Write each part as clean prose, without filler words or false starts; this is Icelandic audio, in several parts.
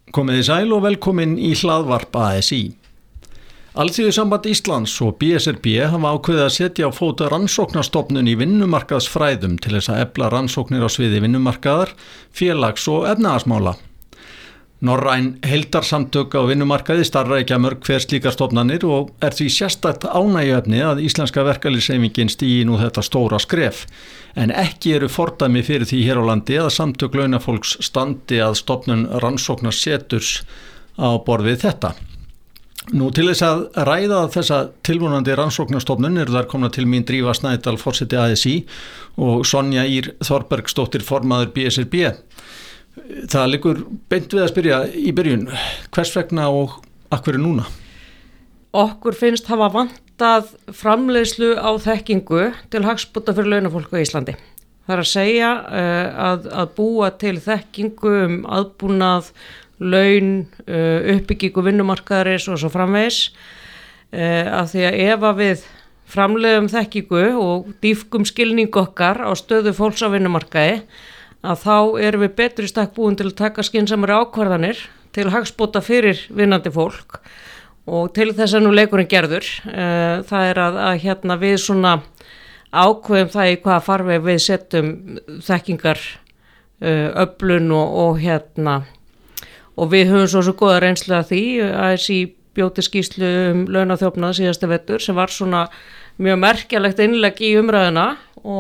Komið þið sæl og velkomin í hlaðvarp ASÍ. Alþýðusamband Íslands og BSRB hafa ákveðið að setja á fót rannsóknarstofnun í vinnumarkaðsfræðum til þess að efla rannsóknir á sviði vinnumarkaðar, félags- og efnahagsmála. Norræn heildarsamtök á vinnumarkaði starfrækja mörg hver slíkar stofnanir og því sérstakt ánægjuefni að íslenska verkalýðshreyfingin stígi nú þetta stóra skref. En ekki eru fordæmi fyrir því hér á landi að samtök launafólks standi að stofnun rannsóknarseturs á borð við þetta. Nú til þess að ræða þessa tilvonandi rannsóknarstofnun eru þar komna til mín Drífa Snædal, forseti ASÍ og Sonja Ýr Þorbergsdóttir, formaður BSRB. Það liggur beint við að spyrja í byrjun, hvers vegna og af hverju núna? Okkur finnst hafa vantað framleiðslu á þekkingu til hagsbóta fyrir launafólk á Íslandi. Það er að segja að búa til þekkingu aðbúnað, laun, uppbyggingu vinnumarkaðarins og svo framvegis. Af því að ef að við framleiðum þekkingu og dýpkum skilning okkar á stöðu fólks á vinnumarkaði, að þá erum við betri stakk búin til að taka skynsamari ákvarðanir til hagsbóta fyrir vinnandi fólk og til þess að nú leikurinn gerður. Það er að við svona ákveðum það í hvaða farveg við setjum þekkingar öflun og við höfum svo góða reynslu af því. ASÍ bjóti skýrslu launaþjófnað síðasta vetur sem var svona mjög merkjalegt innlegg í umræðuna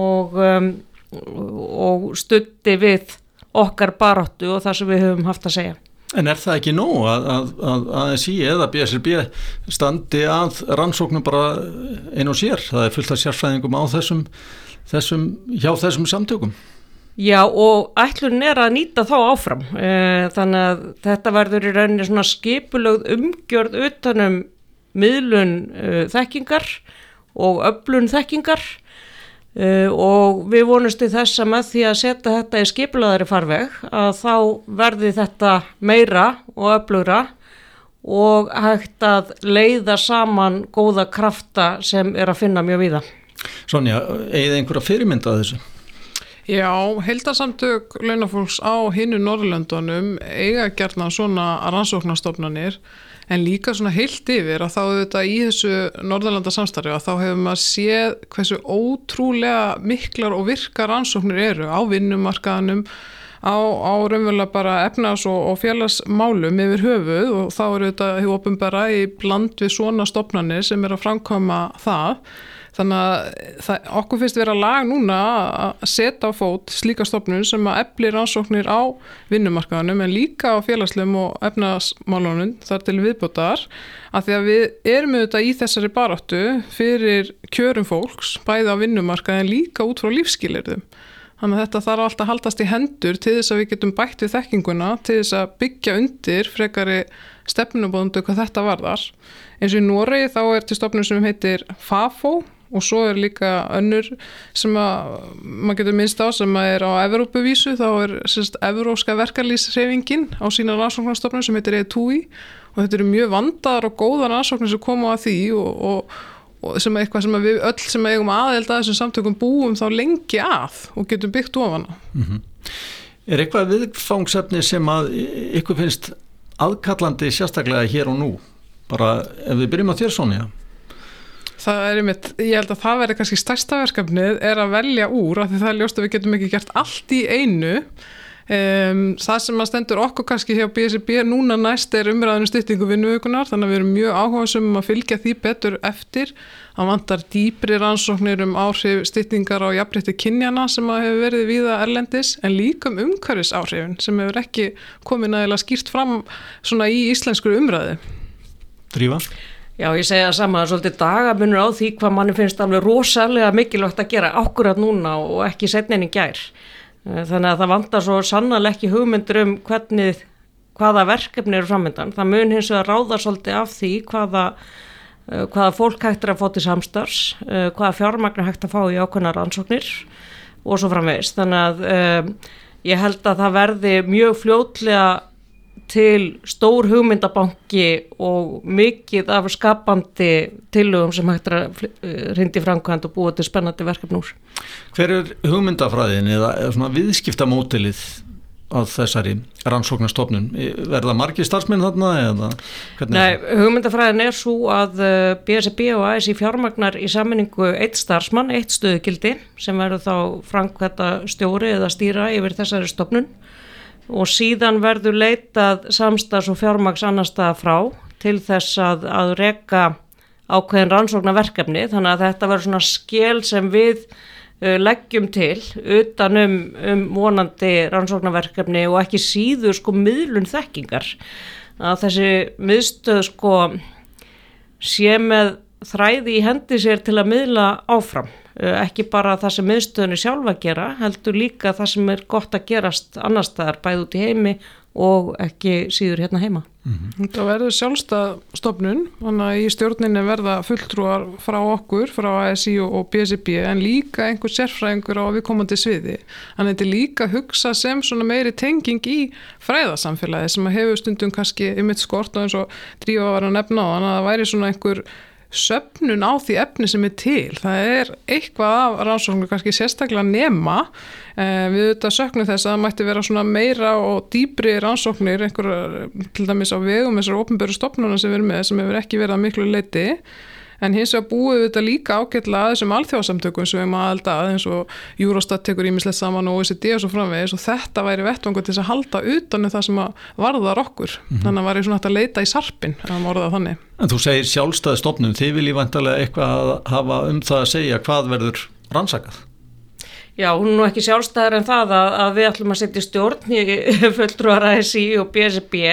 og studdi við okkar baráttu og það sem við höfum haft að segja. En það ekki nóg að ASÍ eða BSRB standi að rannsóknum bara ein og sér? Það fullt af sérfræðingum á hjá þessum samtökum. Já, og ætlunin að nýta þá áfram. Þannig að þetta verður í rauninni svona skipulögð umgjörð utanum miðlun þekkingar og öflun þekkingar. Og við vonumst til þess að með því að setja þetta í skipulagðari farveg að þá verði þetta meira og öflugra og hægt að leiða saman góða krafta sem að finna mjög víða. Sonja, eigið einhverja fyrirmynd að þessu? Já, heildarsamtök launafólks á hinu Norðurlöndunum eiga gjarnan svona rannsóknarstofnanir en líka svona heilt yfir að þá auðvitað í þessu Norðurlanda samstarfi að þá hefur maður séð hversu ótrúlega miklar og virkar rannsóknir eru á vinnumarkaðanum, á raunverulega bara efnahags- og félagsmálum yfir höfuð og þá eru auðvitað hið opinbera í bland við svona stofnanir sem að framkvæma það. Þannig að okkur finnst vera lag núna að setja á fót slíka stofnun sem að efli rannsóknir á vinnumarkaðanum en líka á félagslegum og efnahagsmálunum þar til viðbótar af því að við erum auðvitað í þessari baráttu fyrir kjörum fólks, bæði á vinnumarkaði en líka út frá lífsskilyrðum. Þannig að þetta þarf alltaf að haldast í hendur til þess að við getum bætt við þekkinguna, til þess að byggja undir frekari stefnumóðundu hvað þetta varðar. Eins og í Noregi þá til stofnun sem heitir FAFO og svo líka önnur sem maður getur minnst á sem er á Evrópuvísu, þá evrópska verkalýðshreyfingin á sína rannsóknarstofnun sem heitir ETUI og þetta eru mjög vandaðar og góðar rannsóknir sem koma að því og sem eitthvað sem við öll sem eigum aðild að þessum samtökum búum þá lengi að og getum byggt ofan á. Er eitthvað viðfangsefni sem að ykkur finnst aðkallandi sérstaklega hér og nú? Bara ef við byrjum á þér, Sonja. Ég held að það verði kannski stærsta verkefnið að velja úr af því það ljóst að við getum ekki gert allt í einu. Það sem að stendur okkur kannski hjá BSRB núna næst umræðinu styttingu vinnuvikunnar þannig að við erum mjög áhugasöm að fylgja því betur eftir. Það vantar dýpri rannsóknir áhrif styttingar á jafnrétti kynjana sem hefur verið víða erlendis en líka umhverfisáhrifin sem hefur ekki komið nægilega skýrt fram svona í íslensku umræðu. Drífa? Já, ég segja það sama, svolítið dagamunur á því hvað manni finnst alveg rosalega mikilvægt að gera akkurat núna og ekki seinna en í gær. Þannig að það vantar svo sannarlega ekki hugmyndir hvaða verkefni eru framöndan. Það mun hins vegar ráða svolítið af því hvaða fólk hægt að fá til samstarfs, hvaða fjármagn hægt að fá í ákveðnar rannsóknir og svo framvegis. Þannig að ég held að það verði mjög fljótlega til stór hugmyndabanki og mikið af skapandi tillögum sem hægt að hrinda í framkvæmd og búa til spennandi verkefni úr. Hver hugmyndafræðin eða svona viðskiptamódelið að þessari rannsóknarstofnun? Verða margir starfsmenn þarna eða hvernig? Nei, hugmyndafræðin svo að BSRB og ASÍ fjármagnar í sameiningu 1 starfsmann, 1 stöðugildi sem verður þá framkvæmdastjóri eða stýra yfir þessari stofnun og síðan verður leitað samstarfs- og fjármagns annars staðar frá til þess að reka ákveðin rannsóknarverkefni, þannig að þetta verður svona skel sem við leggjum til utan vonandi rannsóknarverkefni og ekki síður miðlun þekkingar, að þessi miðstöð sé með þræði í hendi sér til að miðla áfram, ekki bara það sem miðstöðinu sjálfa gera, heldur líka það sem gott að gerast annars staðar, bæði út í heimi og ekki síður hérna heima. Það verður sjálfstæð stofnun, þannig að í stjórninni verða fulltrúar frá okkur, frá ASÍ og BSRB, en líka einhver sérfræðingur á viðkomandi sviði. Þannig að þetta er líka að hugsa sem svona meiri tenging í fræðasamfélagi sem að hefur stundum kannski einmitt skort og eins og Drífa var að nefna á, þannig að það væri svona einhver söfnun á því efni sem til. Það eitthvað af rannsóknum kannski sérstaklega nema. Við auðvitað söknum þess að það mætti vera svona meira og dýpri rannsóknir, einhverjar til dæmis á vegum þessar opinberu stofnuna sem við erum með, sem hefur ekki verið að miklu leyti. En hins vegar búið við þetta líka ágætlega að þessum alþjóðasamtökum sem við erum að eins og Eurostat tekur ýmislegt saman og OECD og svo framvegis og þetta væri vettvangur til þess að halda utan það sem að varðar okkur. Þannig að væri svona hægt að leita í sarpinn að orða þannig. En þú segir sjálfstæð stofnun, þið viljið væntanlega eitthvað að hafa það að segja hvað verður rannsakað? Já, hún nú ekki sjálfstæðar en það að við ætlum að setja stjórn í fulltrúar ASÍ og BSRB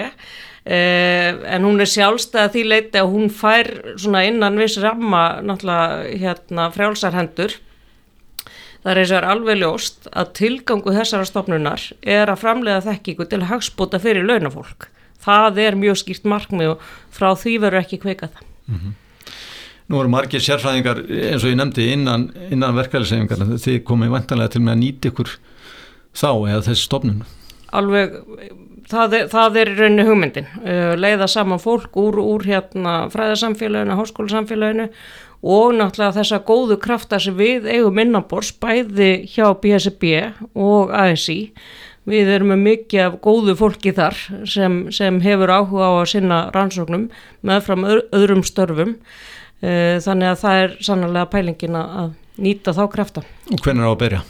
en hún sjálfstæð því leiti að hún fær svona innan viss ramma náttúrulega frjálsar hendur. Það eins og alveg ljóst að tilgangu þessara stofnunar að framleiða þekkingu til hagsbóta fyrir launafólk. Það mjög skýrt markmið og frá því verður ekki kveikað. Nú eru margir sérfræðingar eins og ég nefndi innan verkefæliseyfingar, þið komið væntanlega til með að nýta ykkur þá eða þessi stofnun. Alveg það í rauninni hugmyndin, leiða saman fólk úr fræðasamfélaginu, háskólasamfélaginu og náttúrulega þessa góðu krafta sem við eigum innanborðs bæði hjá BSRB og ASÍ. Við erum með mikið af góðu fólki þar sem hefur áhuga á að sinna rannsóknum meðfram öðrum störfum, þannig að það sannarlega pælingin að nýta þá krafta. Og hvenær á að byrja?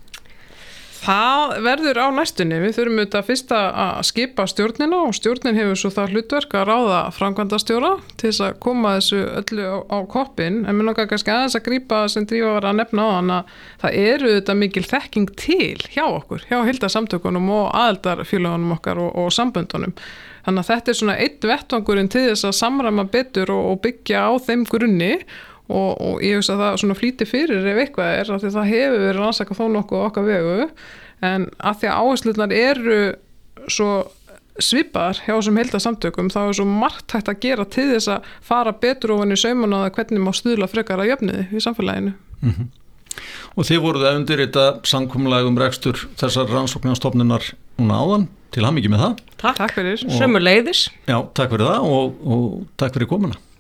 Það verður á næstunni. Við þurfum auðvitað fyrst að skipa stjórnina og stjórnin hefur svo það hlutverk að ráða framkvæmdastjóra til þess að koma þessu öllu á koppinn. En mér langar kannski aðeins að grípa sem Drífa var að nefna á þannig að það auðvitað mikil þekking til hjá okkur, hjá heildarsamtökunum og aðildarfélögunum okkar og samböndunum. Þannig að þetta svona einn vettvangurinn til þess að samræma betur og byggja á þeim grunni og ég hugsa að það svona flýti fyrir ef eitthvað af því það hefur verið rannsakað þó nokkuð okkar vegu en að því að áherslurnar eru svo svipaðar hjá þessum heildarsamtökum þá svo margt hægt að gera til þess að fara betur ofan í saumana að hvernig má stuðla frekar að jöfniði í samfélaginu. Og þið voruð að undirrita samkomulag rekstur þessar rannsóknarstofnunar núna áðan, til hamingju með það. Takk fyrir. Sömuleiðis. Já, takk fyrir það og takk fyrir komuna.